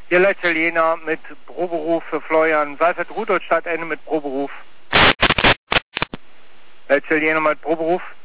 Hier Italiener mit Proberuf für Florian Seifert, Rudolstadt Ende mit Proberuf. Italiener mit Proberuf.